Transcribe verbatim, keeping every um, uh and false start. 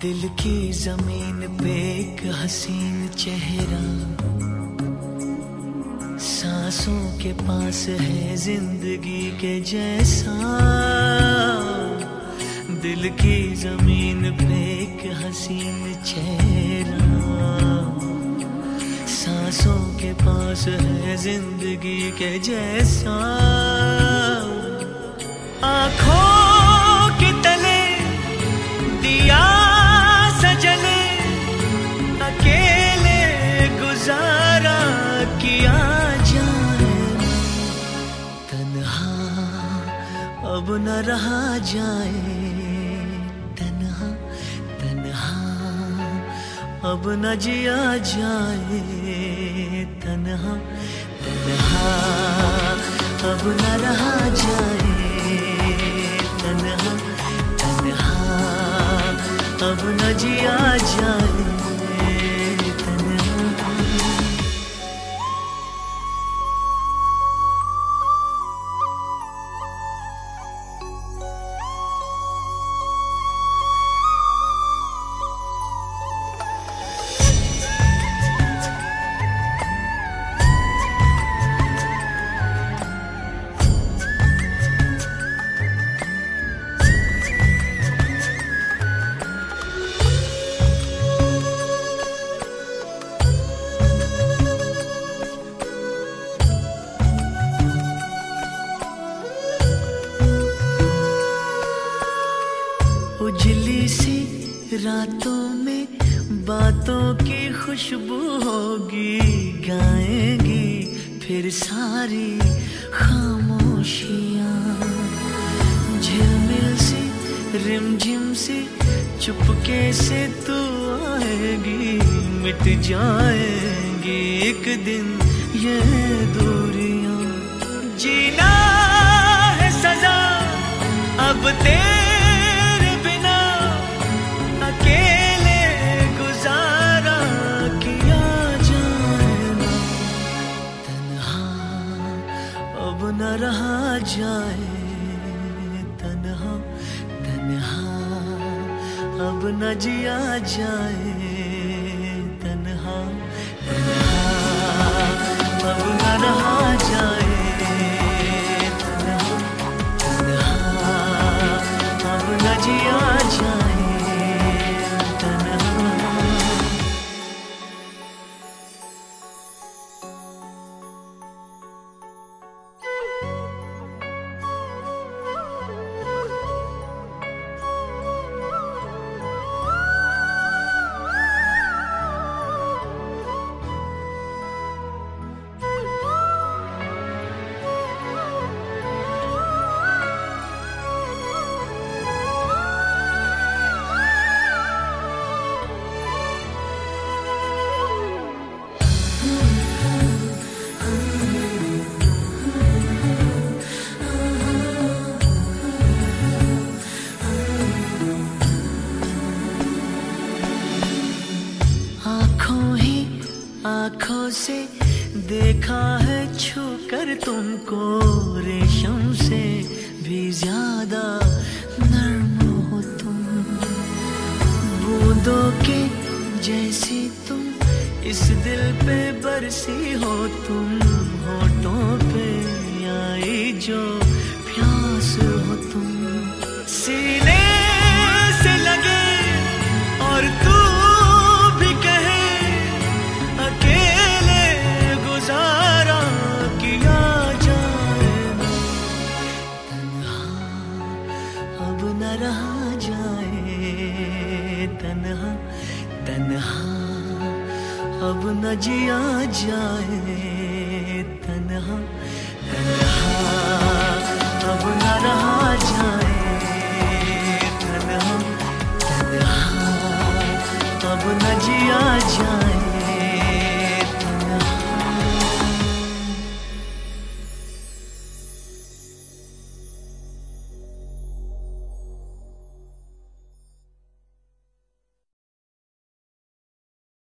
दिल की जमीन पे एक हसीन चेहरा, सांसों के पास है जिंदगी के जैसा। दिल की जमीन पे एक हसीन चेहरा, सांसों के पास है जिंदगी के जैसा। आँखों की तले दिया सजले, अकेले गुजारा किया जाए। तन्हा अब न रहा जाए, तन्हा तन्हा अब न जिया जाए। तन्हा तन्हा अब न रहा जाए, तन्हा तन्हा अब न जिया जाए। उजली सी रातों में बातों की खुशबू होगी, गाएंगी फिर सारी खामोशियाँ। झिलमिल सी रिमझिम सी चुपके से तू आएगी, मिट जाएंगी एक दिन ये दूरियां। जीना है सजा अब तेरे बिना, अकेले गुजारा किया जाए ना। तन्हा अब न रहा जाए, तन्हा तन्हा अब न जिया जाए। तन्हा तन्हा अब न रहा जाए, तन्हा तन्हा अब न जिया जाए। आँखों से देखा है छू कर तुमको, रेशम से भी ज्यादा नर्म हो तुम। बूंदों के जैसी तुम इस दिल पे बरसी हो तुम। होठों पे आई जो प्यास हो तुम, सीने से लगे और तू भी कहे, अकेले गुजारा किया जाए ना। तन्हा अब न रहा जाए, तन्हा तन्हा अब न जिया जाए। तन्हा तन्हा अब न रहा जाए, तन्हा तन्हा अब न जिया जाए।